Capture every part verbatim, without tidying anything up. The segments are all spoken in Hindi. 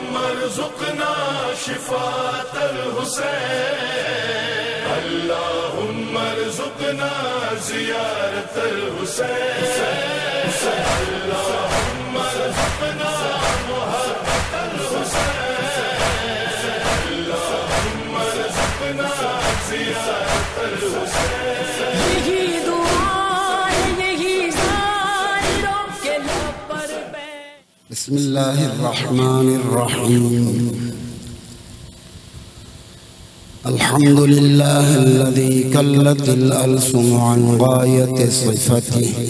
अर्ज़ुक़ना शिफ़ाअल हुसैन, अल्लाहुम्मा अर्ज़ुक़ना ज़ियारतल हुसैन, अल्लाहुम्मा अर्ज़ुक़ना मुहब्बतल हुसैन, अल्लाहुम्मा अर्ज़ुक़ना ज़ियारतल हुसैन। यही दुआ यही ज़ाहिरों के लब पर पे। बिस्मिल्लाहिर्रहमानिर्रहीम। अल्हम्दुलिल्लाहिल्लज़ी कल्लतिल अल्सुनु अन गायति सिफ़तिही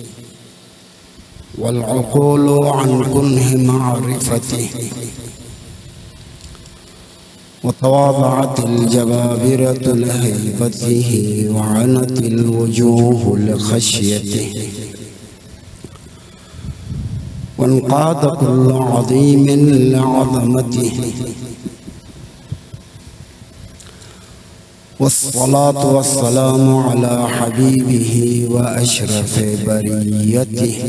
वल उक़ूलु अन कुन्हि मारिफ़तिही व तवाज़अतिल जबाबिरतु लिहैबतिही व अनतिल वुजूहु लिख़श्यतिही वन्क़ाद कुल्लु अज़ीमिन लिअज़मतिही वस्सलातु वस्सलामु अला हबीबिही व अशरफ़ि बरियतिही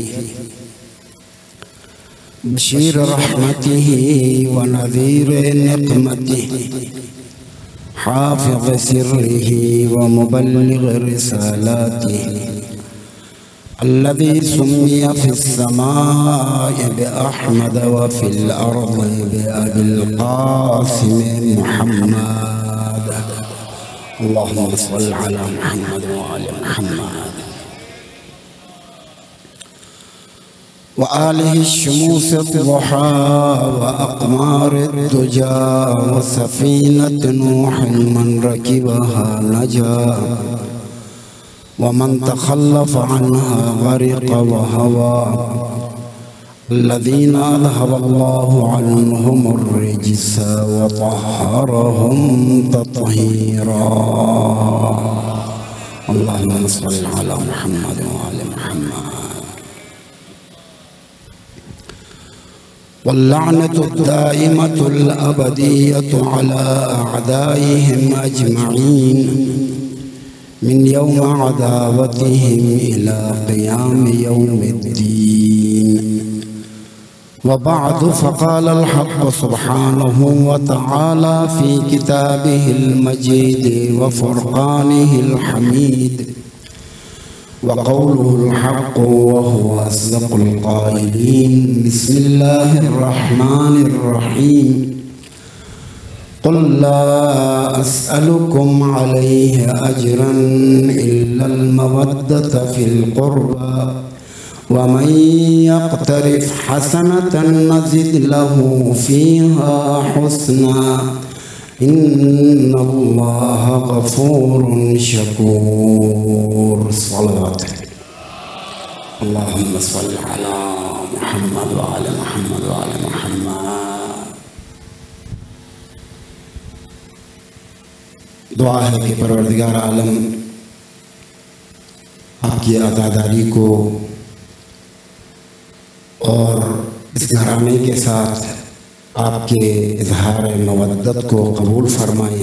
बशीर रहमतिही व नज़ीर निक़मतिही हाफ़िज़ सिर्रिही व मुबल्लिग़ रिसालातिही अल्लज़ी सुम्मिया फ़िस्समाइ बिअहमद व फ़िल अर्ज़ि बिअबिल क़ासिम मुहम्मद। अल्लाहुम्मा सल्लि अला मुहम्मद व आलि मुहम्मद व आलिहि शुमूस दुहा व अक़मार दुजा व सफ़ीनत नूहिन मन रकिबहा नजा वमन तख़ल्लफ़ अन्हा ग़रिक़ व हवा अल्लज़ीना अज़हबल्लाहु अन्हुमुर रिज्स व तह्हरहुम तत्हीरा। अल्लाहुम्मा सल्लि अला मुहम्मद व आलि मुहम्मद। वल्लअनतु दाइमतुल अबदिय्यतु अला अअदाइहिम अजमईन मिन यौम अदावतिहिम इला क़ियाम यौमिद्दीन। व बअदु फ़क़ालल हक़्क़ु सुब्हानहु व तआला फ़ी किताबिहिल मजीद व फ़ुरक़ानिहिल हमीद व क़ौलुहुल हक़्क़ु व हुवा अस्दक़ुल क़ाइलीन। बिस्मिल्लाहिर रहमानिर रहीम। क़ुल ला अस्अलुकुम अलैहि अजरन इल्लल मवद्दत फ़िल क़ुर्बा व मन यक़्तरिफ़ हसनतन नज़िद लहू फ़ीहा हुस्ना इन्नल्लाह गफ़ूरुन शकूर। सल्लल्लाहु अल्लाहुम्मा सल्लि अला मुहम्मद व आलि मुहम्मद व आलि मुहम्मद। दुआ है कि परवरदिगार आलम आपकी अज़ादारी को और इस घराने के साथ आपके इज़हार मवद्दत को कबूल फरमाए।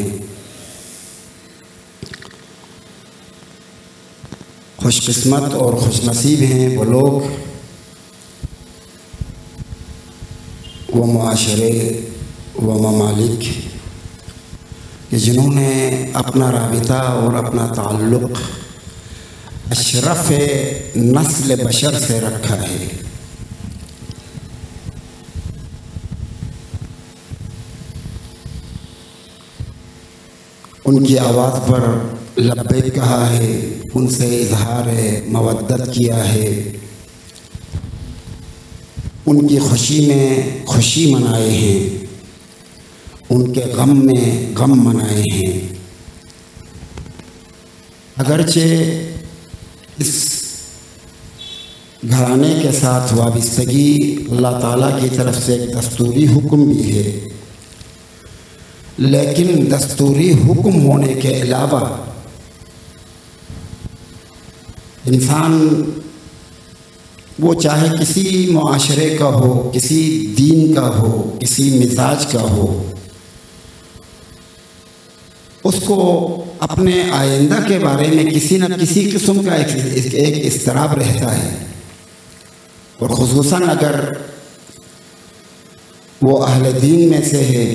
खुशकिस्मत और खुशनसीब हैं वो लोग, वो मुआशरे, वो ममालिक कि जिन्होंने अपना राबिता और अपना ताल्लुक़ अशरफ़ नस्ल बशर से रखा है। उनकी आवाज़ पर लब्बैक कहा है, उनसे इज़हार मवद्दत किया है, उनकी खुशी में खुशी मनाए हैं, उनके गम में गम मनाए हैं। अगरचे इस घराने के साथ वाबस्तगी अल्लाह ताला की तरफ से एक दस्तूरी हुक्म भी है, लेकिन दस्तूरी हुक्म होने के अलावा इंसान वो चाहे किसी मुआशरे का हो, किसी दीन का हो, किसी मिजाज का हो, उसको अपने आइंदा के बारे में किसी न किसी किस्म का एक, एक इस्तराब रहता है। और खुसूसन अगर वो अहले दीन में से है,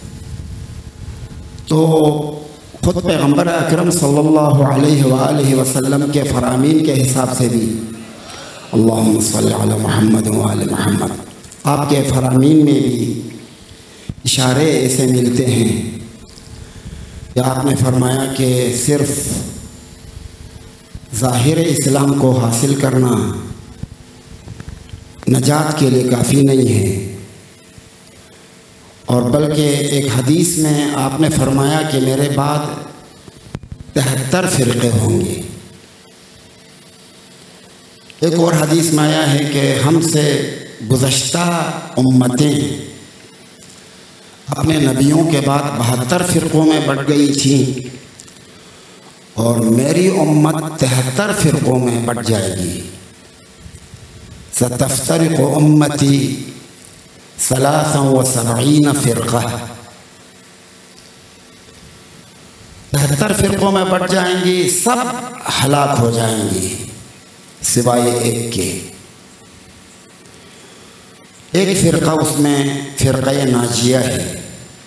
तो ख़ुद पैगम्बर अकरम सल्लल्लाहु अलैहि वसल्लम के फरामीन के हिसाब से भी अल्लाहुम्मा सल्ली अला मुहम्मद व आले मुहम्मद, आपके फरामीन में भी इशारे ऐसे मिलते हैं कि आपने फरमाया कि सिर्फ़ ज़ाहिर इस्लाम को हासिल करना नजात के लिए काफ़ी नहीं है, और बल्कि एक हदीस में आपने फरमाया कि मेरे बाद तिहत्तर फ़िरक़े होंगे। एक और हदीस में आया है कि हमसे गुज़श्ता उम्मतें अपने नबियों के बाद बहत्तर फ़िरक़ों में बढ़ गई थीं, और मेरी उम्मत तिहत्तर फ़िरक़ों में बढ़ जाएगी। सतफ्तरिक़ु उम्मती सलासन व सबईन फ़िरक़ा, तिहत्तर फ़िरक़ों में बढ़ जाएंगी, सब हलाक हो जाएंगी सिवाय एक के। एक फ़िरक़ा उसमें फ़िरक़ा नाजिया है।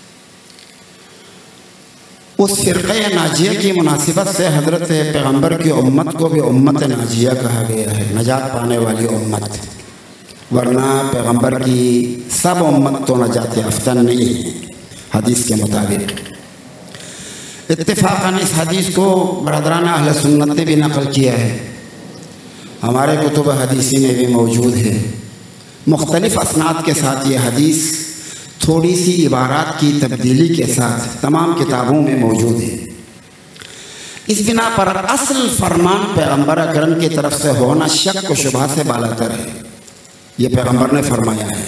उस फ़िरक़ा नाजिया की मुनासिबत से हज़रत पैगम्बर की उम्मत को भी उम्मत नाजिया कहा गया है, नजात पाने वाली उम्मत, वरना पैगम्बर की सब उम्मत तो नजात याफ्ता नहीं है हदीस के मुताबिक। इत्तिफ़ाक़न इस हदीस को बरदराना अहले सुन्नत ने भी नक़ल किया है, हमारे कुतुब हदीसी में भी मौजूद है। मुख्तलिफ़ असनाद के साथ ये हदीस थोड़ी सी इबारात की तब्दीली के साथ तमाम किताबों में मौजूद है। इस बिना पर असल फरमान पैगम्बर अकरम की तरफ से होना शक व शुबहा से बालातर है, ये पैगम्बर ने फरमाया है।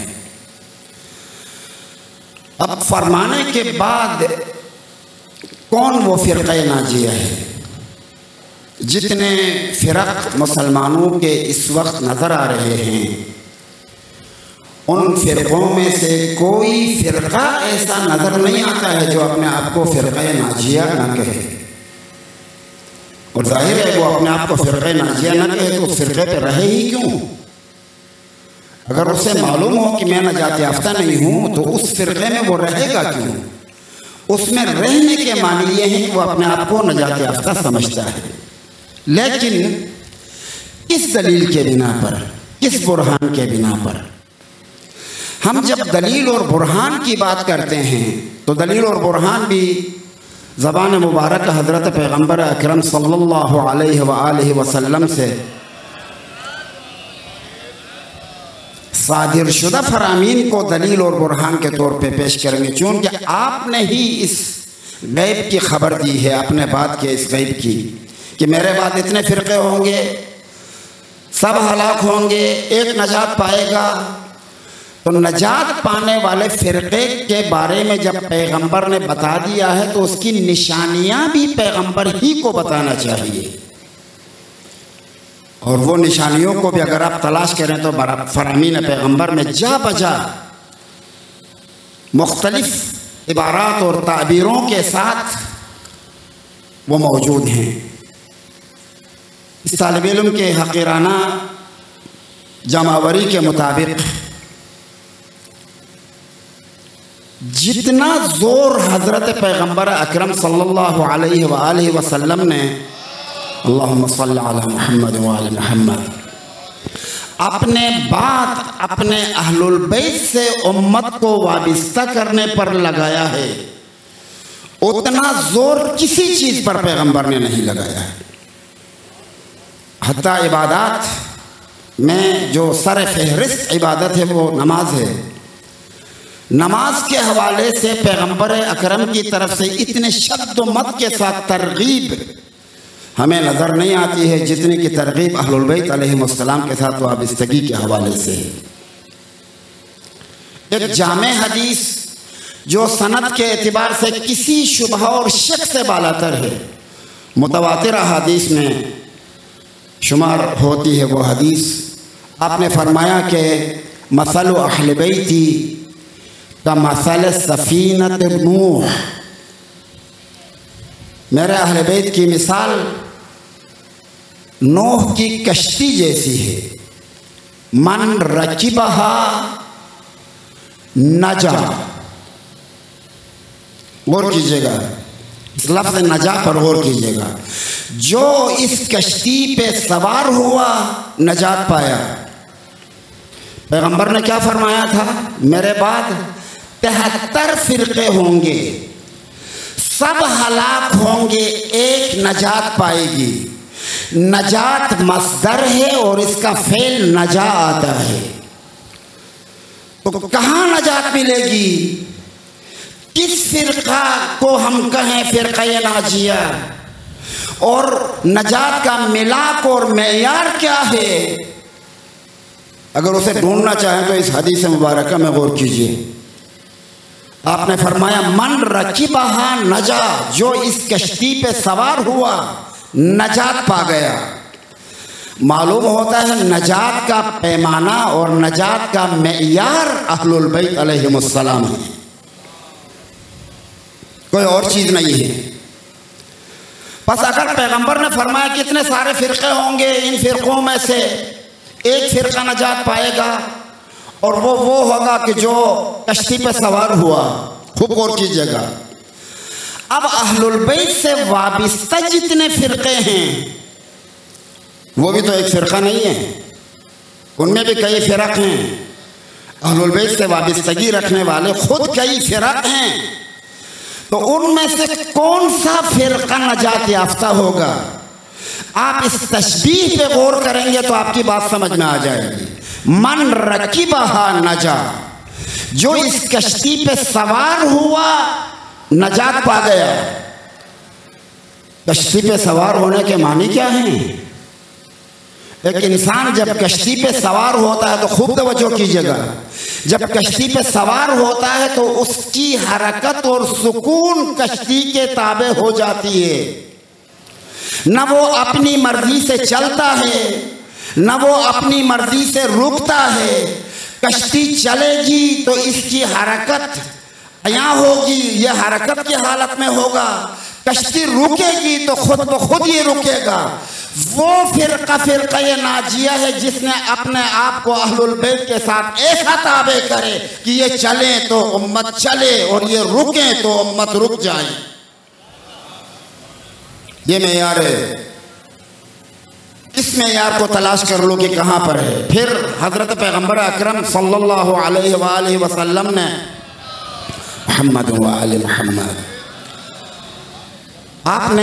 अब फरमाने के बाद कौन वो फ़िरक़ा नाजिया है? जितने फ़िरक़ मुसलमानों के इस वक्त नज़र आ रहे हैं, उन फ़िरक़ों में से कोई फ़िरक़ा ऐसा नज़र नहीं आता है जो अपने आप को फ़िरक़ा नाजिया न कहे। और जाहिर है वो अपने आप को फ़िरक़ा नाजिया न कहे तो उस फ़िरक़े पे रहे ही क्यों? अगर उसे मालूम हो कि मैं नजात याफ्ता नहीं हूँ तो उस फ़िरक़े में वो रहेगा क्यों? उसमें रहने के मानी ये हैं कि वो अपने आप को नजात याफ्ता समझता है। लेकिन किस दलील के बिना पर, किस बुरहान के बिना पर? हम जब दलील और बुरहान की बात करते हैं तो दलील और बुरहान भी ज़बान मुबारक हज़रत पैगम्बर अकरम सल्लल्लाहु अलैहि वसल्लम से सादिर शुदा फरामीन को दलील और बुरहान के तौर पे पेश करेंगे, क्योंकि आपने ही इस गैब की खबर दी है, अपने बाद के इस गैब की, कि मेरे बाद इतने फ़िरक़े होंगे, सब हलाक होंगे, एक नजात पाएगा। तो नजात पाने वाले फ़िरक़े के बारे में जब पैगंबर ने बता दिया है तो उसकी निशानियां भी पैगंबर ही को बताना चाहिए। और वो निशानियों को भी अगर आप तलाश करें तो फरामीन पैगंबर में जा बजा मुख्तलिफ इबारात और ताबीरों के साथ वो मौजूद हैं। इस तालिब इल्म के हक़ीराना जमावरी के मुताबिक जितना जोर हज़रत पैगम्बर अकरम सल्लल्लाहु अलैहि वसल्लम ने अल्लाहुम्मा सल्ली अला मुहम्मद व आले मुहम्मद अपने बात अपने अहलुल बैत से उम्मत को वाबिस्ता करने पर लगाया है, उतना जोर किसी चीज़ पर पैगम्बर ने नहीं लगाया है। हत्ता इबादत में जो सर फहरिस्त इबादत है वो नमाज है। नमाज के हवाले से पैगम्बर अकरम की तरफ से इतने शद्द मत के साथ तरगीब हमें नज़र नहीं आती है जितनी की तरगीब अहलुल बैत अलैहिमुस्सलाम के साथ वाबस्तगी के हवाले से। एक जामे हदीस जो सनद के एतबार से किसी शुबह और शक से बालातर है, मुतवातिर हदीस में शुमार होती है वो हदीस। आपने फरमाया कि मसल अहल बैती का मसल सफीनत नूह, मेरे अहल बैत की मिसाल नूह की कश्ती जैसी है। मन रकिबहा नजा, गौर कीजिएगा इस लफ्ज़ नजा पर गौर कीजिएगा। जो इस कश्ती पे सवार हुआ नजात पाया। पैगंबर ने क्या फरमाया था, मेरे बाद तिहत्तर फिरके होंगे, सब हलाक होंगे, एक नजात पाएगी। नजात मस्दर है और इसका फेल नजा आता है। तो कहाँ नजात मिलेगी? किस फिरका को हम कहें फिरक़े नाजिया, और नजात का मिलाक और मेयार क्या है? अगर उसे ढूंढना चाहें तो इस हदीस मुबारक में गौर कीजिए। आपने फरमाया मन रकीबहा नजा, जो इस कश्ती पे सवार हुआ नजात पा गया। मालूम होता है नजात का पैमाना और नजात का मेयार अहलुल बैत अलैहिमुस्सलाम है, कोई और चीज़ नहीं है। बस अगर पैगंबर ने फरमाया कितने सारे फ़िरक़े होंगे, इन फ़िरक़ों में से एक फ़िरक़ा नजात पाएगा और वो वो होगा कि जो कश्ती पे सवार हुआ। खूब गौर कीजिएगा। अब अहलुल बैत से वाबिस्ता जितने फ़िरक़े हैं वो भी तो एक फ़िरक़ा नहीं है, उनमें भी कई फ़िरक़ हैं। अहलुल बैत से वाबिस्तगी रखने वाले खुद कई फ़िरक़ हैं, तो उनमें से कौन सा फ़िरक़ा नजात याफ्ता होगा? आप इस तशबीह पे गौर करेंगे तो आपकी बात समझ में आ जाएगी। मन रकीबहा नजा, जो इस कश्ती पे सवार हुआ नजात पा गया। कश्ती पे सवार होने के मानी क्या हैं? एक इंसान जब कश्ती पे सवार होता है तो खूब तवज्जो कीजिएगा, जब कश्ती पे सवार होता है तो उसकी हरकत और सुकून कश्ती के ताबे हो जाती है। न वो अपनी मर्जी से चलता है, न वो अपनी मर्जी से रुकता है। कश्ती चलेगी तो इसकी हरकत यहाँ होगी, ये हरकत की हालत में होगा। कश्ती रुकेगी तो खुद ब खुद ये रुकेगा। वो फ़िरक़ा फ़िरक़े नाजिया है जिसने अपने आप को अहलुल बैत के साथ ऐसा ताबे करे कि ये चले तो उम्मत चले और ये रुके तो उम्मत रुक जाए। ये मेयार है। इस मेयार को तलाश कर लो कि कहाँ पर है। फिर हज़रत पैगंबर अकरम सल्लल्लाहु अलैहि वालैहि वसल्लम ने मुहम्मद व आले मुहम्मद, आपने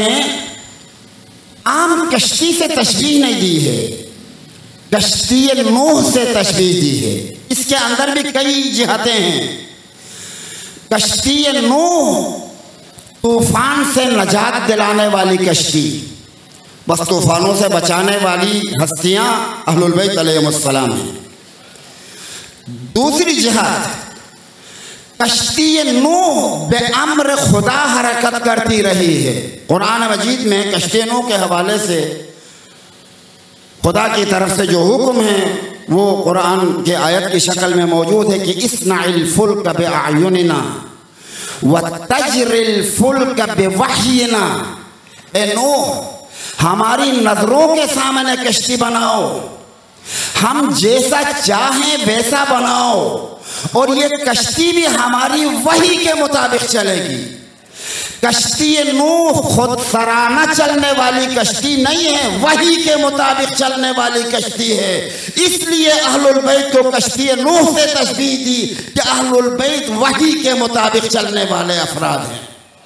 आम कश्ती से तशबीह नहीं दी है, कश्ती नूह से तशबीह दी है। इसके अंदर भी कई जिहतें हैं। कश्ती नूह तूफान से नजात दिलाने वाली कश्ती, बस तूफानों से बचाने वाली हस्तियां अहलुल बैत अलैहिमुस्सलाम हैं। दूसरी जिहाद कश्ती नूह बेअम्र खुदा हरकत करती रही है। कुरान मजीद में कश्ती नूह के हवाले से खुदा की तरफ से जो हुक्म है वो कुरान के आयत की शक्ल में मौजूद है कि इस्नाइल फुल्क बिअयुनिना व तजरिल फुल्क बिवहयिना। ए नूह, हमारी नजरों के सामने कश्ती बनाओ, हम जैसा चाहें वैसा बनाओ, और ये कश्ती भी हमारी वही के मुताबिक चलेगी। कश्ती नूह खुद सराना चलने वाली कश्ती नहीं है, वही के मुताबिक चलने वाली कश्ती है। इसलिए अहलुल बैत को कश्ती नूह से तशबीह दी कि अहलुल बैत वही के मुताबिक चलने वाले अफराद हैं।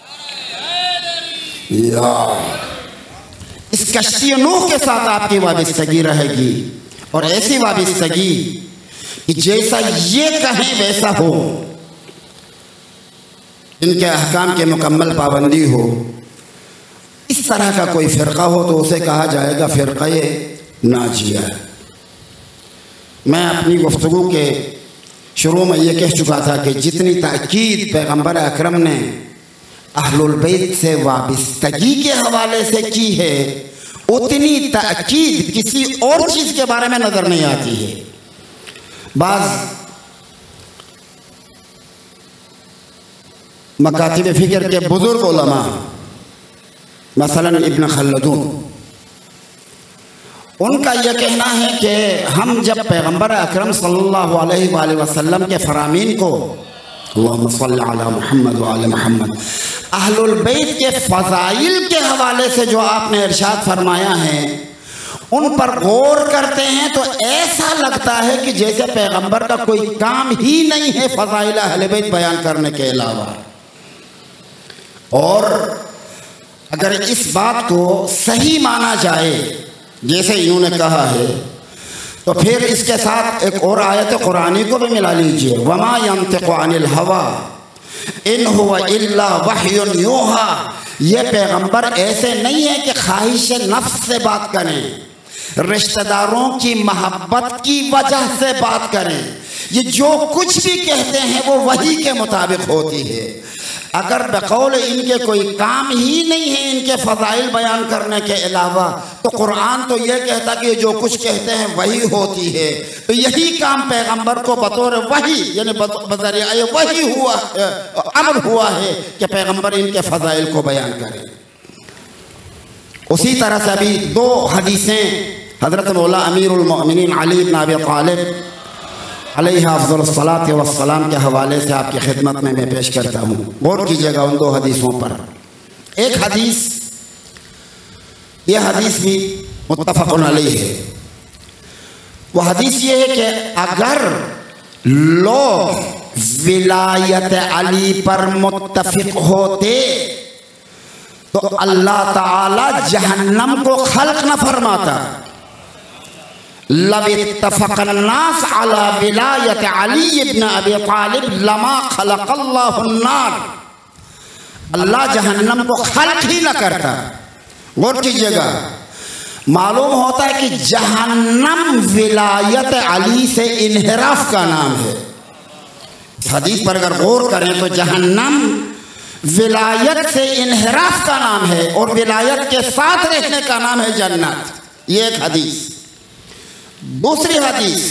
इस कश्ती नूह के साथ आपकी वाबिस्तगी रहेगी, और ऐसी वाबिस्तगी कि जैसा ये कहें वैसा हो, इनके अहकाम के मुकम्मल पाबंदी हो। इस तरह का कोई फ़िरक़ा हो तो उसे कहा जाएगा फ़िरक़े नाजिया। मैं अपनी गुफ्तगू के शुरू में ये कह चुका था कि जितनी ताकीद पैगंबर अकरम ने अहलुल बैत से वाबिस्तगी के हवाले से की है, उतनी ताकीद किसी और चीज़ के बारे में नज़र नहीं आती है। बाज़ मकातिब फ़िक्र के बुज़ुर्ग उलमा, मसलन इब्न खल्दून, उनका यह कहना है कि हम जब पैगंबर अकरम सल्लल्लाहु अलैहि वसल्लम के फरामीन को अल्लाहुम्मा सल्ली अला मुहम्मद व आले मुहम्मद अहलुल बैत के फ़ज़ाइल के हवाले से जो आपने इरशाद फरमाया है उन पर गौर करते हैं तो ऐसा लगता है कि जैसे पैगंबर का कोई काम ही नहीं है फ़ज़ाइल अहले बैत बयान करने के अलावा। और अगर इस बात को सही माना जाए जैसे इन्होंने कहा है तो फिर इसके साथ एक और आयत कुरानी को भी मिला लीजिए, वमा यंतिक़ु अनिल हवा इन हुवा इल्ला वह्युन यूहा। ये पैगंबर ऐसे नहीं है कि ख्वाहिश नफ्स से बात करें, रिश्तेदारों की मोहब्बत की वजह से बात करें। ये जो कुछ भी कहते हैं वो वही के मुताबिक होती है। अगर बकौल इनके कोई काम ही नहीं है इनके फ़ज़ाइल बयान करने के अलावा तो कुरान तो ये कहता कि जो कुछ कहते हैं वही होती है। तो यही काम पैगंबर को बतौर वही यानी बज़रिया वही हुआ अमर हुआ है कि पैगंबर इनके फ़ज़ाइल को बयान करें। उसी तरह से अभी दो हदीसें हज़रत मौला अमीरुल मोमिनीन अली इब्न अबी तालिब अलैहि अफ़ज़लुस सलात व सलाम के हवाले से आपकी खिदमत में मैं पेश करता हूँ। गौर कीजिएगा उन दो हदीसों पर। एक हदीस, यह हदीस भी मुत्तफ़क़ुन अलैहि है। वह हदीस ये है कि अगर लोग विलायत अली पर मुत्तफ़िक़ होते तो अल्लाह ताला जहन्नम को खल्क़ न फरमाता। लब इत्तफ़क़न्नास अला विलायत अली इब्न अबी तालिब लमा खलक़ल्लाहु अन्नार। अल्लाह जहन्नम को खल्क़ ही न करता। गौर कीजिएगा, मालूम होता है कि जहन्नम विलायत अली से इन्हिराफ का नाम है। इस हदीस पर अगर गौर करें तो जहन्नम विलायत से इन्हिराफ का नाम है और विलायत के साथ रहने का नाम है जन्नत। ये एक हदीस। दूसरी हदीस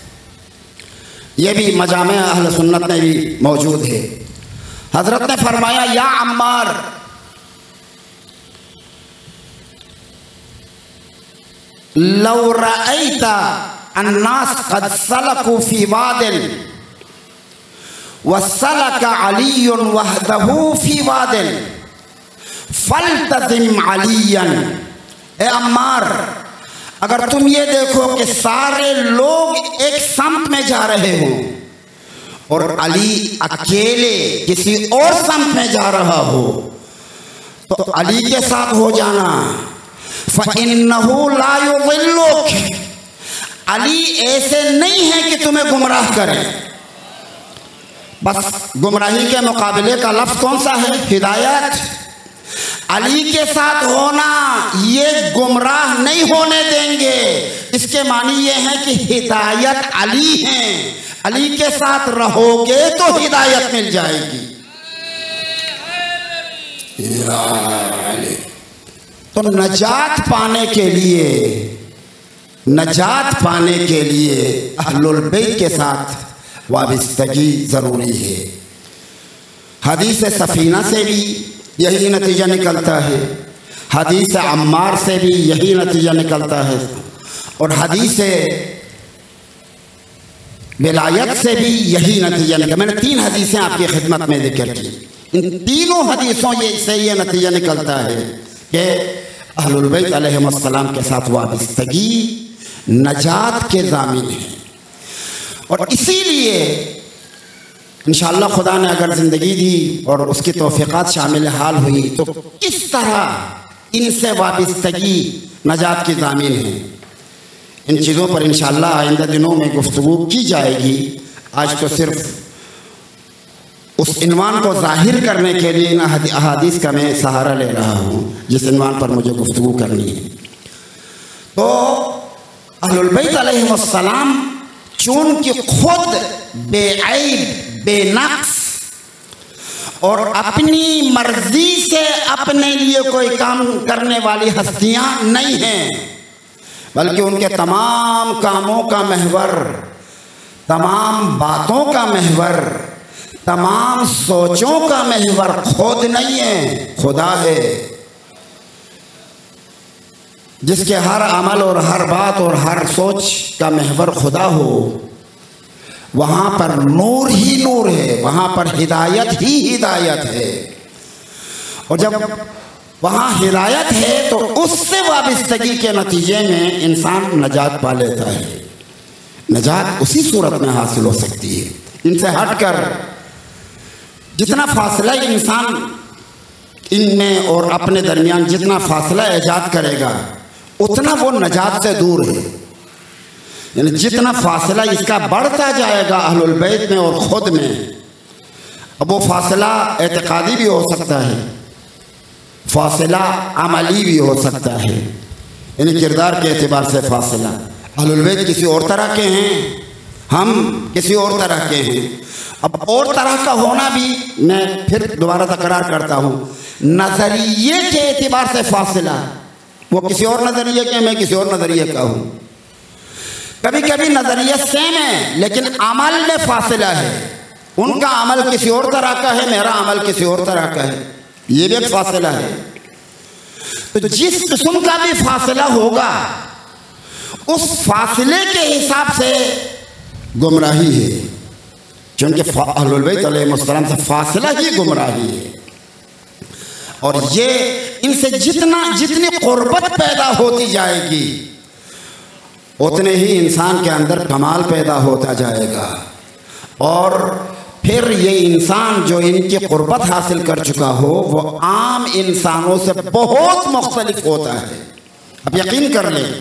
ये भी मजामे अहले सुन्नत में भी मौजूद है। हजरत ने फरमाया, या अम्मार, लौ रअयता अन्नास क़द सलकू फी वादिन वसलक अलीयुन वहदहू फी वादिन फल्तज़िम अलियन। ए अम्मार, अगर तुम ये देखो कि सारे लोग एक सम्त में जा रहे हो और अली अकेले किसी और सम्त में जा रहा हो तो अली के साथ हो जाना। फ़इन्नहु ला युज़िल्लुक, अली ऐसे नहीं है कि तुम्हें गुमराह करें। बस गुमराही के मुकाबले का लफ्ज़ कौन सा है? हिदायत। अली के साथ होना ये गुमराह नहीं होने देंगे। इसके मानी ये है कि हिदायत अली हैं, अली के साथ रहोगे तो हिदायत मिल जाएगी। तो नजात पाने के लिए नजात पाने के लिए अहलुल बैत के साथ वाबस्तगी ज़रूरी है। हदीस सफ़ीना से भी यही नतीजा निकलता है, हदीस अम्मार से भी यही नतीजा निकलता है और हदीस विलायत से भी यही नतीजा निकला। मैंने तीन हदीसें आपकी खिदमत में जिक्र की। इन तीनों हदीसों ये से ये नतीजा निकलता है कि अहलुल बैत अलैहिमुस्सलाम के साथ वाबस्तगी नजात के ज़ामिन है। और इसीलिए इंशाअल्लाह खुदा ने अगर ज़िंदगी दी और उसकी तौफ़ीक़ात शामिल हाल हुई तो किस तरह इनसे वाबस्तगी नजात की ज़ामिन है, इन चीज़ों पर इंशाअल्लाह आइंदा दिनों में गुफ्तगू की जाएगी। आज तो सिर्फ उस इन्वान को ज़ाहिर करने के लिए इन अहादीस का मैं सहारा ले रहा हूँ जिस इन्वान पर मुझे गुफ्तगू करनी है। तो अहलुल बैत अलैहिमुस्सलाम चूँकि खुद बेऐब बेनक्स और अपनी मर्जी से अपने लिए कोई काम करने वाली हस्तियां नहीं हैं, बल्कि उनके तमाम कामों का महवर, तमाम बातों का महवर, तमाम सोचों का महवर खुद नहीं है, खुदा है। जिसके हर अमल और हर बात और हर सोच का महवर खुदा हो, वहाँ पर नूर ही नूर है, वहाँ पर हिदायत ही हिदायत है। और जब वहाँ हिदायत है तो उससे वाबस्तगी के नतीजे में इंसान नजात पा लेता है। नजात उसी सूरत में हासिल हो सकती है। इनसे हटकर जितना फासला इंसान इनमें और अपने दरमियान जितना फासला ईजाद करेगा, उतना वो नजात से दूर है। यानी जितना फासला इसका बढ़ता जाएगा अहलुल बैत में और ख़ुद में, अब वो फासला एतकादी भी हो सकता है, फासला अमली भी हो सकता है। यानी किरदार के एतबार से फासला, अहलुल बैत किसी और तरह के हैं, हम किसी और तरह के हैं। अब और तरह का होना भी, मैं फिर दोबारा तकरार करता हूँ, नज़रिए के एतबार से फासला, वो किसी और नज़रिए के, मैं किसी और नज़रिए का हूँ। कभी कभी नज़रिया सेम है लेकिन अमल में फासला है। उनका अमल किसी और तरह का है, मेरा अमल किसी और तरह का है, ये भी एक फासला है। तो जिस किस्म का भी फासला होगा, उस फासले के हिसाब से गुमराही है, क्योंकि अहलुल बैत अलैहिस्सलाम से फासला ही गुमराही है। और ये इनसे जितना जितनी क़ुर्बत पैदा होती जाएगी, उतने ही इंसान के अंदर कमाल पैदा होता जाएगा। और फिर ये इंसान जो इनकी क़ुर्बत हासिल कर चुका हो, वो आम इंसानों से बहुत मुख्तलिफ होता है। अब यकीन कर लें,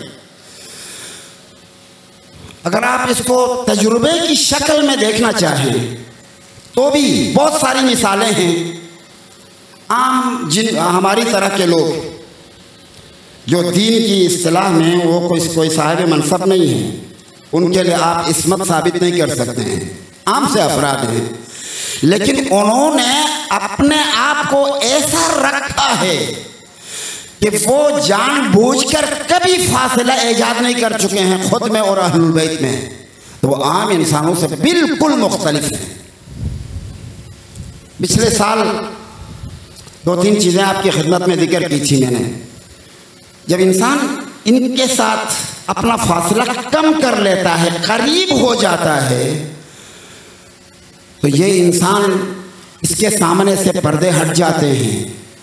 अगर आप इसको तजुर्बे की शक्ल में देखना चाहें तो भी बहुत सारी मिसालें हैं। आम जिन हमारी तरह के लोग जो दीन की इस्तिलाह में वो कोई कोई साहिब मनसब नहीं है, उनके लिए आप इस्मत साबित नहीं कर सकते हैं, आम से अफराद हैं, लेकिन उन्होंने अपने आप को ऐसा रखा है कि वो जानबूझकर कभी फासला ईजाद नहीं कर चुके हैं खुद में और अहलुल बैत में। तो वो आम इंसानों से बिल्कुल मुख्तलिफ हैं। पिछले साल दो तीन चीज़ें आपकी खिदमत में जिक्र की थी मैंने। जब इंसान इनके साथ अपना फासला कम कर लेता है, करीब हो जाता है, तो ये इंसान इसके सामने से पर्दे हट जाते हैं।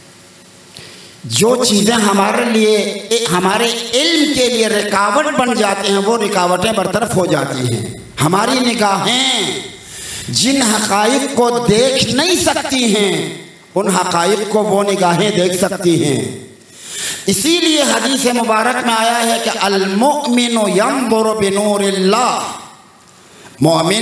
जो चीज़ें हमारे लिए हमारे इल्म के लिए रुकावट बन जाते हैं, वो रुकावटें बरतरफ हो जाती हैं। हमारी निगाहें जिन हक़ाइक़ को देख नहीं सकती हैं, उन हक़ाइक़ को वो निगाहें देख सकती हैं। इसीलिए हदीस मुबारक में आया है कि अल मुमिनु यंज़ुरु बिनूरिल्लाह, मोमिन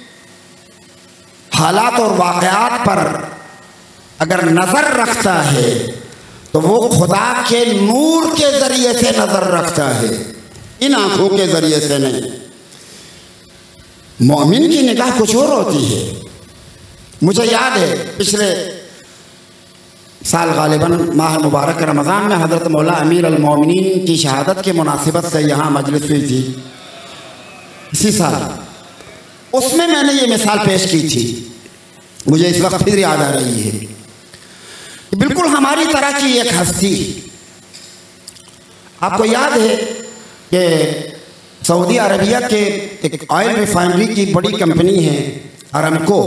हालात और वाक़यात पर अगर नज़र रखता है तो वो खुदा के नूर के ज़रिए से नज़र रखता है, इन आँखों के ज़रिए से नहीं। मोमिन की निगाह कुछ और होती है। मुझे याद है पिछले साल गालिबन माह मुबारक रमज़ान में हज़रत मौला अमीर अल मोमिनीन की शहादत की मुनासिबत से यहाँ मजलिस हुई थी इसी साल। उसमें मैंने ये मिसाल पेश की थी, मुझे इस वक्त फिर याद आ रही है। बिल्कुल हमारी तरह की एक हस्ती, आपको याद है कि सऊदी अरबिया के एक ऑयल रिफाइनरी की बड़ी कंपनी है अरामको,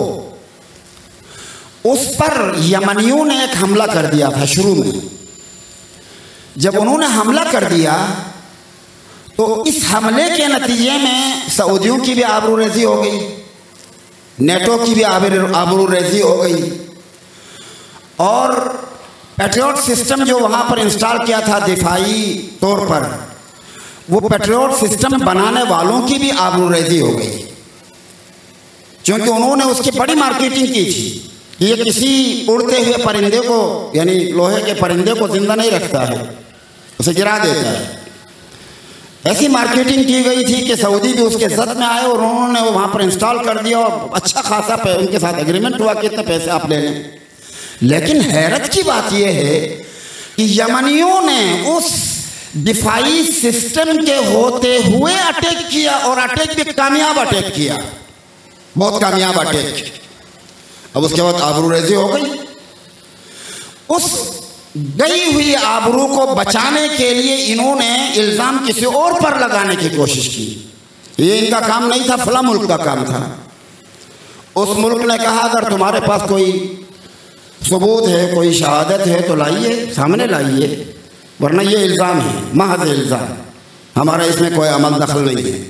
उस पर यमनियों ने एक हमला कर दिया था शुरू में। जब उन्होंने हमला कर दिया तो इस हमले के नतीजे में सऊदियों की भी आबरूरेज़ी हो गई, नेटो की भी आबरूरेज़ी हो गई, और पैट्रियट सिस्टम जो वहाँ पर इंस्टॉल किया था दिफाई तौर पर, वो पैट्रियट सिस्टम बनाने वालों की भी आबरूरेज़ी हो गई, क्योंकि उन्होंने उसकी बड़ी मार्केटिंग की थी कि ये किसी उड़ते हुए परिंदे को, यानी लोहे के परिंदे को जिंदा नहीं रखता है, उसे गिरा देता है। ऐसी मार्केटिंग की गई थी कि सऊदी भी उसके जद में आए और उन्होंने वो वहाँ पर इंस्टॉल कर दिया और अच्छा खासा उनके साथ एग्रीमेंट हुआ कि इतने पैसे आप ले लें। लेकिन हैरत की बात यह है कि यमनियों ने उस दिफाई सिस्टम के होते हुए अटैक किया, और अटैक भी कामयाब अटैक किया, बहुत कामयाब अटैक। अब उसके बाद आबरूरेज़ी हो गई। उस गई हुई आबरू को बचाने के लिए इन्होंने इल्ज़ाम किसी और पर लगाने की कोशिश की। ये इनका काम नहीं था, फला मुल्क का काम था। उस मुल्क ने कहा अगर तुम्हारे पास कोई सबूत है, कोई शहादत है तो लाइए, सामने लाइए, वरना ये इल्ज़ाम है, महज इल्ज़ाम, हमारा इसमें कोई अमल दखल नहीं है।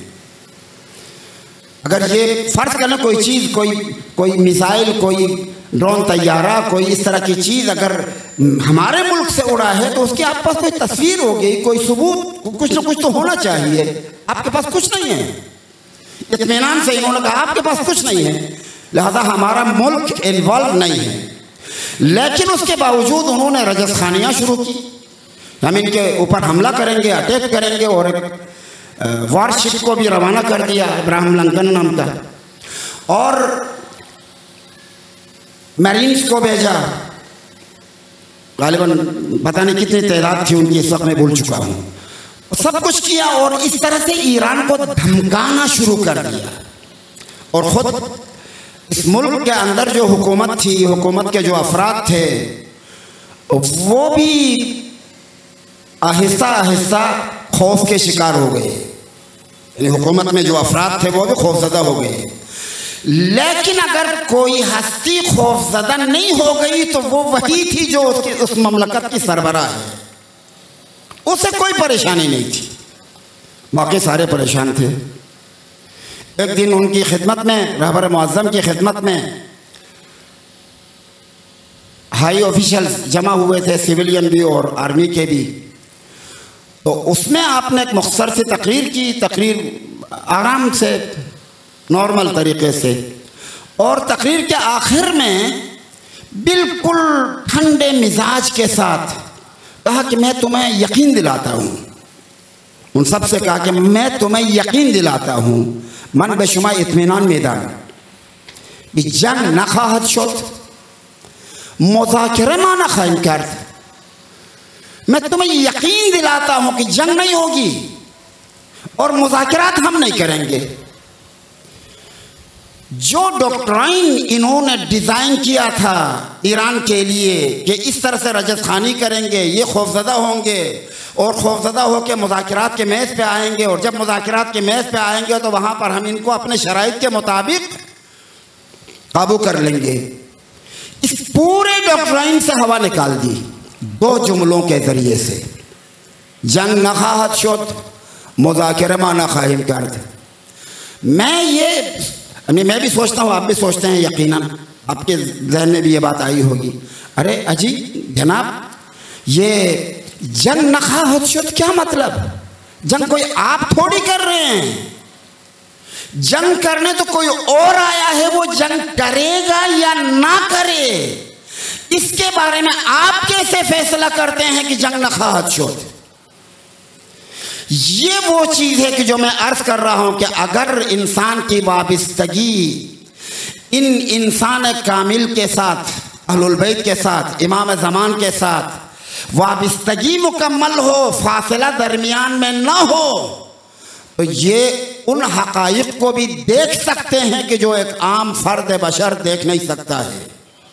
अगर ये फ़र्ज़ करें कोई चीज़, कोई कोई मिसाइल, कोई ड्रोन तैयारा, कोई इस तरह की चीज़ अगर हमारे मुल्क से उड़ा है तो उसके आपके पास कोई तस्वीर होगी, कोई सबूत, कुछ ना कुछ तो होना चाहिए। आपके पास कुछ नहीं है। इत्मीनान से इन्होंने कहा आपके पास कुछ नहीं है, लिहाजा हमारा मुल्क इन्वॉल्व नहीं है। लेकिन उसके बावजूद उन्होंने रजसखानियाँ शुरू की, हम इनके ऊपर हमला करेंगे, अटैक करेंगे, और एक वारशिप को भी रवाना कर दिया इब्राहिम लिंकन नाम का, और मैरीन्स को भेजा, गालिबन पता नहीं कितनी तादाद थी उनकी, इस वक्त मैं भूल चुका हूँ। सब कुछ किया और इस तरह से ईरान को धमकाना शुरू कर दिया। और ख़ुद इस मुल्क के अंदर जो हुकूमत थी, हुकूमत के जो अफराद थे, वो भी आहिस्ता आहिस्ता खौफ के शिकार हो गए। यानी हुकूमत में जो अफराद थे वो भी खौफजदा हो गए। लेकिन अगर कोई हस्ती खौफजदा नहीं हो गई तो वो वही थी जो उसकी उस ममलकत की सरबराह है, उसे कोई परेशानी नहीं थी, बाकी सारे परेशान थे। एक दिन उनकी खिदमत में, रहबर मुअज़्ज़म की खिदमत में हाई ऑफिशियल्स जमा हुए थे, सिविलियन भी और आर्मी के भी। तो उसमें आपने एक मुख्तसर सी तकरीर की, तकरीर आराम से नॉर्मल तरीके से, और तकरीर के आखिर में बिल्कुल ठंडे मिजाज के साथ कहा कि मैं तुम्हें यकीन दिलाता हूँ, उन सब से कहा कि मैं तुम्हें यकीन दिलाता हूँ मन बेशुमा इत्मीनान मैदान कि जंग न ख़वाहद शुद, मुज़ाकिरे मा न ख़वाहिम करद। मैं तुम्हें यकीन दिलाता हूँ कि जंग नहीं होगी और मुज़ाकिरात हम नहीं करेंगे। जो डॉक्ट्राइन इन्होंने डिज़ाइन किया था ईरान के लिए कि इस तरह से रजसखानी करेंगे, ये खौफजदा होंगे और खौफजदा होकर मुज़ाकिरात के मेज़ पे आएंगे, और जब मुज़ाकिरात के मेज़ पे आएंगे तो वहाँ पर हम इनको अपने शराइत के मुताबिक काबू कर लेंगे, इस पूरे डॉक्ट्राइन से हवा निकाल दी दो जुमलों के ज़रिए से, जंग न ख़वाहद शुद, मुज़ाकिरे मा न ख़वाहिम करद। मैं ये मैं भी सोचता हूँ, आप भी सोचते हैं, यकीनन आपके जहन में भी ये बात आई होगी, अरे अजी जनाब, ये जंग न ख़वाहद शुद क्या मतलब? जंग कोई आप थोड़ी कर रहे हैं, जंग करने तो कोई और आया है, वो जंग करेगा या ना करे इसके बारे में आप कैसे फैसला करते हैं कि जंग न ख़वाहद शुद? ये वो चीज़ है कि जो मैं अर्ज कर रहा हूं कि अगर इंसान की वाबस्तगी इन इंसान कामिल के साथ, अहलुल बैत के साथ, इमाम ज़मान के साथ वाबस्तगी मुकम्मल हो, फासला दरमियान में ना हो, तो ये उन हक़ाइक़ को भी देख सकते हैं कि जो एक आम फर्द बशर देख नहीं सकता है।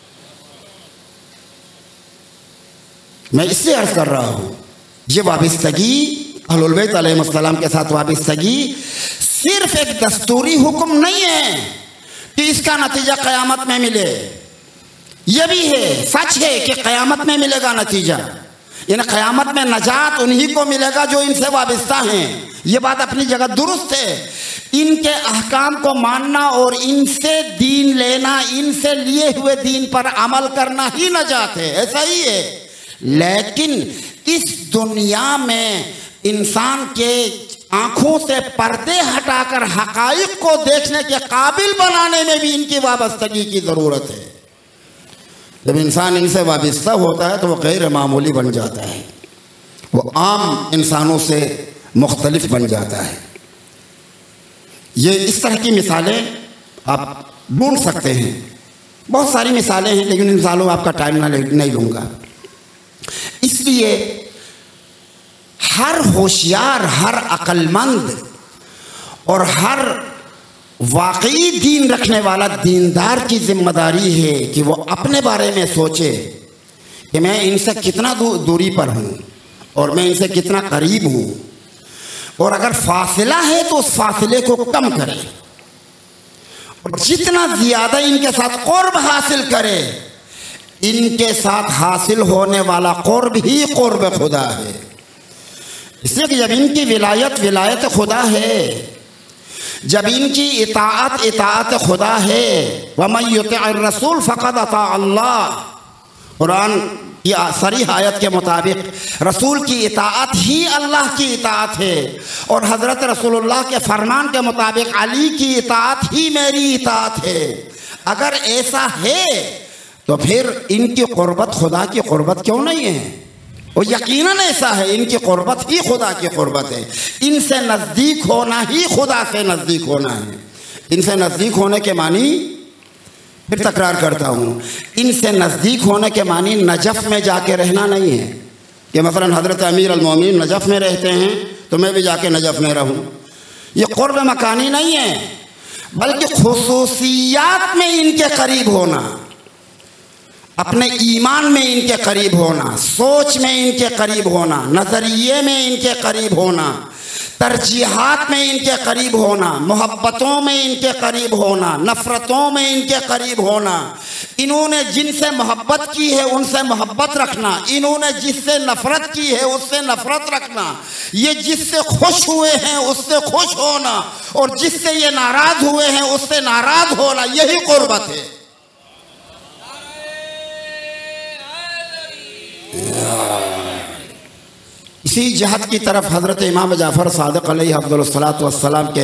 मैं इससे अर्ज कर रहा हूं, ये वाबस्तगी अहलुल बैत अलैहिस्सलाम के साथ वाबस्तगी सिर्फ एक दस्तूरी हुक्म नहीं है कि इसका नतीजा क़यामत में मिले, यह भी है, सच है कि क़यामत में मिलेगा नतीजा, यानी क़यामत में नजात उन्हीं को मिलेगा जो इनसे वाबस्ता हैं। ये बात अपनी जगह दुरुस्त है, इनके अहकाम को मानना और इनसे दीन लेना, इनसे लिए हुए दीन पर अमल करना ही नजात है, ऐसा ही है। लेकिन इस दुनिया में इंसान के आंखों से पर्दे हटाकर हक़ाइक़ को देखने के काबिल बनाने में भी इनकी वाबस्तगी की ज़रूरत है। जब इंसान इनसे वाबस्ता होता है तो वह गैर मामूली बन जाता है, वो आम इंसानों से मुख्तलिफ बन जाता है। ये इस तरह की मिसालें आप ढूंढ सकते हैं, बहुत सारी मिसालें हैं, लेकिन इन मिसालों आपका टाइम नहीं लूँगा। इसलिए हर होशियार, हर अक्लमंद और हर वाकई दीन रखने वाला दीनदार की जिम्मेदारी है कि वो अपने बारे में सोचे कि मैं इनसे कितना दू, दूरी पर हूँ और मैं इनसे कितना करीब हूँ, और अगर फासला है तो उस फासले को कम करे, और जितना ज़्यादा इनके साथ क़ुर्ब हासिल करे, इनके साथ हासिल होने वाला क़ुर्ब ही क़ुर्ब खुदा है। इसलिए कि जब इनकी विलायत विलायत खुदा है, जब इनकी इताअत इताअत खुदा है, वमन युतिअर रसूल फ़क़द अता अल्लाह, कुरान की सरीह आयत के मुताबिक रसूल की इताअत ही अल्लाह की इताअत है, और हज़रत रसूलुल्लाह के फरमान के मुताबिक अली की इताअत ही मेरी इताअत है। अगर ऐसा है तो फिर इनकी क़ुर्बत खुदा की क़ुर्बत क्यों नहीं है? वो यकीनन ऐसा है, इनकी क़ुर्बत ही खुदा की क़ुर्बत है। इनसे नज़दीक होना ही खुदा से नज़दीक होना है। इनसे नज़दीक होने के मानी, फिर तकरार करता हूँ, इनसे नज़दीक होने के मानी नजफ़ में जाके रहना नहीं है कि मसलन हज़रत अमीर अल मोमिनीन नजफ़ में रहते हैं तो मैं भी जाके नजफ़ में रहूँ। ये क़ुर्ब मकानी नहीं है, बल्कि खुसूसियात में इनके करीब होना, अपने ईमान में इनके करीब होना, सोच में इनके करीब होना, नज़रिए में इनके करीब होना, तरजीहात में इनके करीब होना, मोहब्बतों में इनके करीब होना, नफ़रतों में इनके करीब होना। इन्होंने जिनसे मोहब्बत की है उनसे मोहब्बत रखना, इन्होंने जिससे नफ़रत की है उससे नफ़रत रखना, ये जिससे खुश हुए हैं उससे खुश होना, और जिससे ये नाराज़ हुए हैं उससे नाराज़ होना, यही क़ुर्बत है। इसी जहद की तरफ हज़रत इमाम जाफ़र सादिक़ अलैहि अफ़्ज़लुस्सलातु वस्सलाम के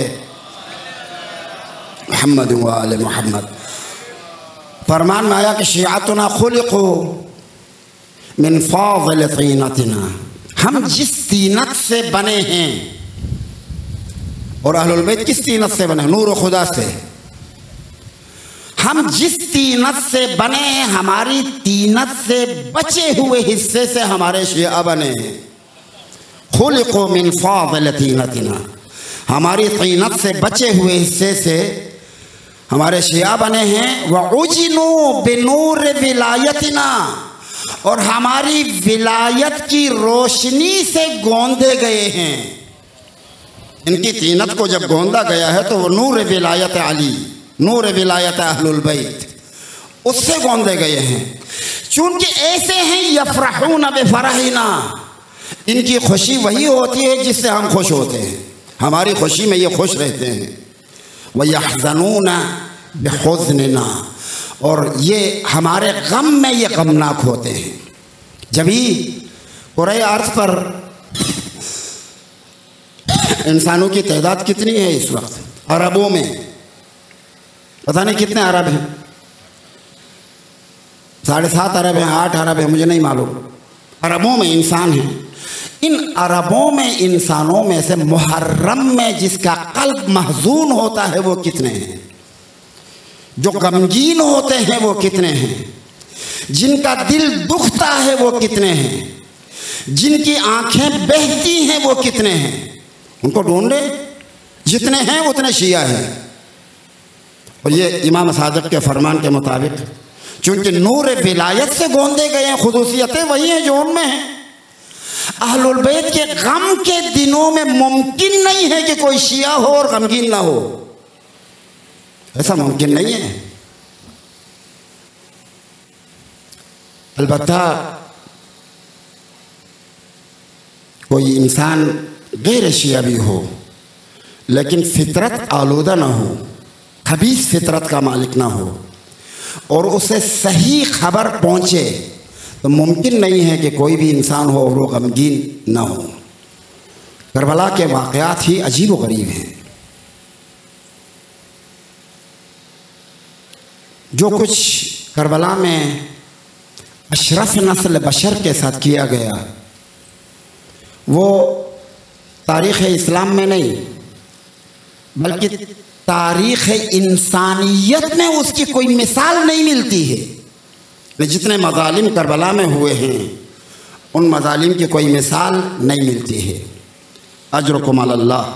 मुहम्मद व आले मुहम्मद फरमान में आया कि शियातुना खुलिक़ू मिन फ़ाज़िल तीनतिना, हम जिस तीनत से बने हैं, और अहलुल बैत किस तीनत से बने? नूर खुदा से। हम जिस तीनत से बने हैं, हमारी तीनत से बचे हुए हिस्से से हमारे शिया बने हैं। खुलिक़ू मिन फ़ाज़िल तीनतिना, हमारी तीनत से बचे हुए हिस्से से हमारे शिया बने हैं। व उजिनू बिनूर विलायतिना, और हमारी विलायत की रोशनी से गोंदे गए हैं। इनकी तीनत को जब गोंदा गया है तो वो नूर विलायत अली, नूर विलायत अहलुल बैत, उससे गोंदे गए हैं। चूंकि ऐसे हैं यफ़रहून बिफ़रहिना, इनकी खुशी वही होती है जिससे हम खुश होते हैं, हमारी खुशी में ये खुश रहते हैं। व यहज़नून बिहुज़्निना, और ये हमारे गम में ये गमनाक होते हैं। जब ही कुरे अर्ज़ पर इंसानों की तादाद कितनी है इस वक्त? अरबों में पता नहीं कितने अरब हैं, साढ़े सात अरब हैं, आठ अरब हैं, मुझे नहीं मालूम। अरबों में इंसान हैं। इन अरबों में इंसानों में से मुहर्रम में जिसका कल्ब महजून होता है वो कितने हैं? जो गमगीन होते हैं वो कितने हैं? जिनका दिल दुखता है वो कितने हैं? जिनकी आंखें बहती हैं वो कितने हैं? उनको ढूंढे, जितने हैं उतने शिया हैं। और ये इमाम सादिक़ के फरमान के मुताबिक, चूँकि नूर विलायत से गोंदे गए हैं, खुसूसियतें वही हैं जो उनमें हैं। अहलुल बैत के गम के दिनों में मुमकिन नहीं है कि कोई शिया हो और गमगीन ना हो, ऐसा मुमकिन नहीं है। अलबत्ता कोई इंसान गैर शिया भी हो लेकिन फितरत आलूदा ना हो, खबीस फितरत का मालिक ना हो, और उसे सही खबर पहुँचे, तो मुमकिन नहीं है कि कोई भी इंसान हो और वो गमगीन ना हो। करबला के वाक़यात ही अजीब व गरीब हैं। जो कुछ करबला में अशरफ नस्ल बशर के साथ किया गया वो तारीख़ इस्लाम में नहीं बल्कि तारीख़ इंसानियत में उसकी कोई मिसाल नहीं मिलती है। जितने मज़ालिम करबला में हुए हैं उन मज़ालिम की कोई मिसाल नहीं मिलती है। अजरुकुम अल्लाह।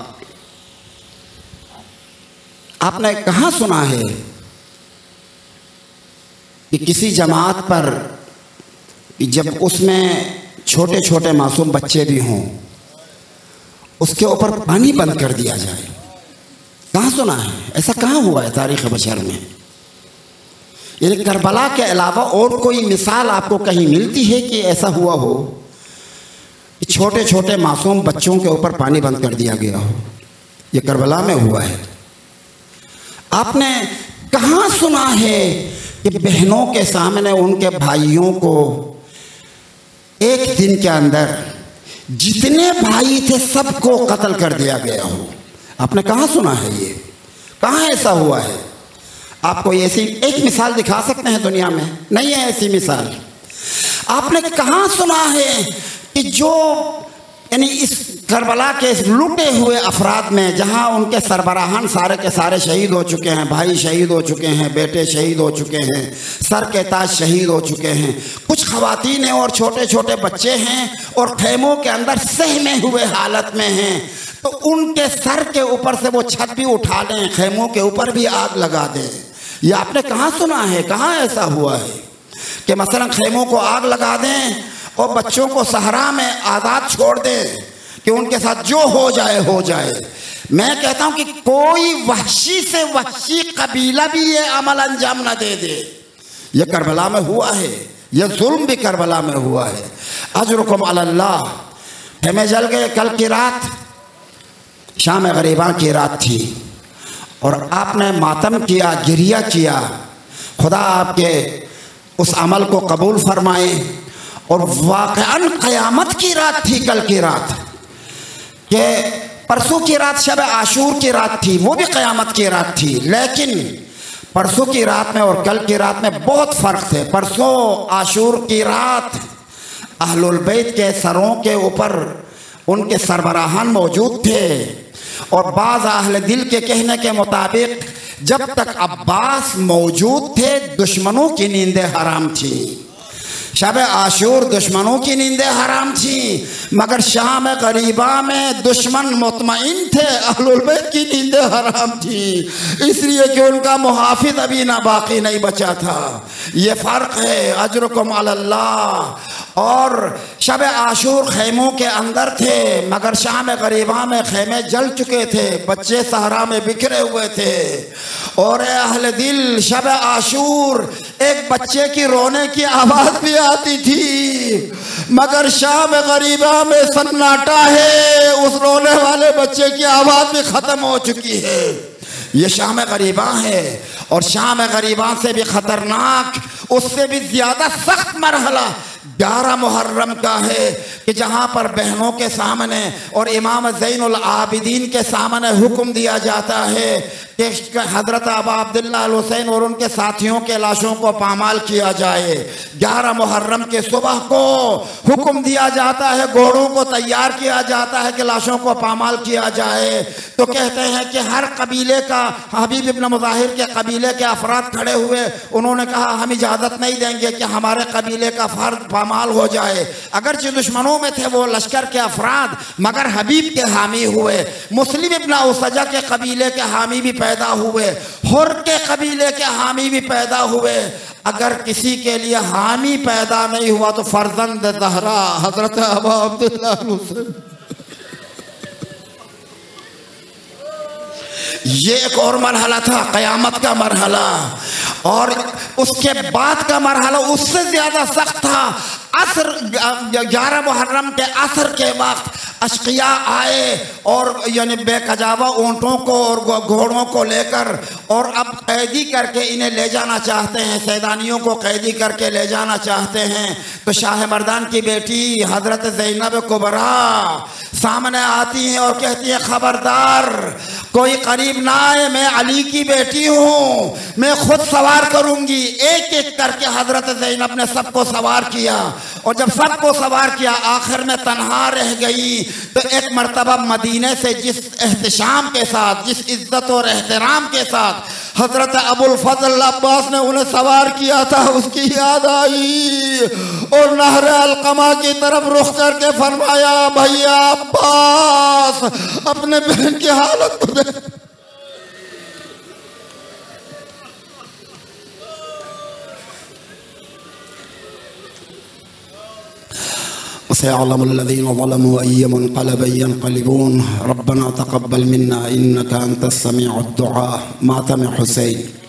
आपने कहाँ सुना है कि किसी जमात पर कि जब उसमें छोटे छोटे मासूम बच्चे भी हों, उसके ऊपर पानी बंद कर दिया जाए। कहाँ सुना है? ऐसा कहाँ हुआ है तारीख़ बशर में? यानी करबला के अलावा और कोई मिसाल आपको कहीं मिलती है कि ऐसा हुआ हो, छोटे छोटे मासूम बच्चों के ऊपर पानी बंद कर दिया गया हो? ये करबला में हुआ है। आपने कहाँ सुना है कि बहनों के सामने उनके भाइयों को एक दिन के अंदर जितने भाई थे सबको कत्ल कर दिया गया हो? आपने कहाँ सुना है? ये कहाँ ऐसा हुआ है? आपको ऐसी एक मिसाल दिखा सकते हैं दुनिया में? नहीं है ऐसी मिसाल। आपने कहाँ सुना है कि जो यानी इस करबला के इस लूटे हुए अफराद में, जहाँ उनके सरबराहान सारे के सारे शहीद हो चुके हैं, भाई शहीद हो चुके हैं, बेटे शहीद हो चुके हैं, सर के ताज शहीद हो चुके हैं, कुछ ख़वातीन हैं और छोटे छोटे बच्चे हैं और खैमों के अंदर सहमे हुए हालत में हैं, तो उनके सर के ऊपर से वो छत भी उठा लें, खैमों के ऊपर भी आग लगा दें। ये आपने कहाँ सुना है? कहाँ ऐसा हुआ है कि मसलन खैमों को आग लगा दें और बच्चों को सहरा में आज़ाद छोड़ दें कि उनके साथ जो हो जाए हो जाए? मैं कहता हूं कि कोई वहशी से वहशी कबीला भी ये अमल अंजाम न दे दे। ये करबला में हुआ है, ये जुल्म भी करबला में हुआ है। अजरुकुम अलल्लाह। खेमे जल गए। कल की रात शाम गरीबा की रात थी और आपने मातम किया, गिरिया किया। खुदा आपके उस अमल को कबूल फरमाए। और वाक़अन क़यामत की रात थी कल की रात, कि परसों की रात शब आशूर की रात थी, वो भी क़यामत की रात थी। लेकिन परसों की रात में और कल की रात में बहुत फ़र्क थे। परसों आशूर की रात अहलुल बैत के सरों के ऊपर उनके सरबराहान मौजूद थे और बाज़ अहले दिल के कहने के मुताबिक जब तक अब्बास मौजूद थे दुश्मनों की नींदें हराम थी। शब आशूर दुश्मनों की नींदें हराम थी, मगर शाम गरीबा में दुश्मन मुतमईन थे, अहलुल बैत की नींदें हराम थी, इसलिए कि उनका मुहाफिज अभी ना बाकी नहीं बचा था। ये फ़र्क है। अजरुकुम अलल्लाह। और शब आशूर खैमों के अंदर थे, मगर शाम गरीबा में खैमे जल चुके थे, बच्चे सहरा में बिखरे हुए थे। और अहले दिल, शब आशूर एक बच्चे की रोने की आवाज़ भी आती थी, मगर शाम गरीबा में सन्नाटा है, उस रोने वाले बच्चे की आवाज़ भी ख़त्म हो चुकी है। ये शाम गरीबा है। और शाम गरीबा से भी ख़तरनाक, उससे भी ज़्यादा सख्त मरहला ग्यारह मुहर्रम का है कि जहाँ पर बहनों के सामने और इमाम ज़ैनुल आबिदीन के सामने हुक्म दिया जाता है कि हज़रत अबा अब्दुल्लाह अल हुसैन और उनके साथियों के लाशों को पामाल किया जाए। ग्यारह मुहर्रम के सुबह को हुक्म दिया जाता है, घोड़ों को तैयार किया जाता है कि लाशों को पामाल किया जाए। तो कहते हैं कि हर कबीले का, हबीब इब्न मुज़ाहिर के कबीले के अफराद खड़े हुए, उन्होंने कहा हम इजाज़त नहीं देंगे कि हमारे कबीले का फ़र्द पामाल हो जाए। अगरचे दुश्मनों में थे वो लश्कर के अफराद, मगर हबीब के हामी हुए। मुस्लिम इब्न उसजा के कबीले के हामी भी पैदा हुए, हुर के कबीले के हामी भी पैदा हुए। अगर किसी के लिए हामी पैदा नहीं हुआ तो फर्जंद ज़हरा हज़रत अबा अब्दुल्लाह अल हुसैन। ये एक और मरहला था, क़यामत का मरहला। और उसके बाद का मरहला उससे ज़्यादा सख्त था। असर ग्यारह मुहर्रम के असर के वक्त अशकिया आए और यानी बेकजावा ऊँटों को और घोड़ों को लेकर और अब कैदी करके इन्हें ले जाना चाहते हैं, सैदानियों को कैदी करके ले जाना चाहते हैं। तो शाह मर्दान की बेटी हज़रत ज़ैनब कुबरा सामने आती हैं और कहती हैं खबरदार कोई करीब ना आए, मैं अली की बेटी हूँ, मैं खुद सवार करूँगी। एक एक करके हज़रत ज़ैनब ने सबको सवार किया और जब सबको सवार किया आखिर में तन्हा रह गई। तो एक मर्तबा मदीने से जिस एहतशाम के साथ, जिस इज्जत और एहतराम के साथ हज़रत अबुल फजल अब्बास ने उन्हें सवार किया था, उसकी याद आई और नहर अलकमा की तरफ रुख करके फरमाया भैया अब्बास अपने बहन की हालत को देख। वसयअलमुल्लज़ीन ज़लमू अय्य मुनक़लिबिन यनक़लिबून रब्बना तक़ब्बल मिन्ना इन्नका अंतस समीउद दुआ। मातम हुसैन।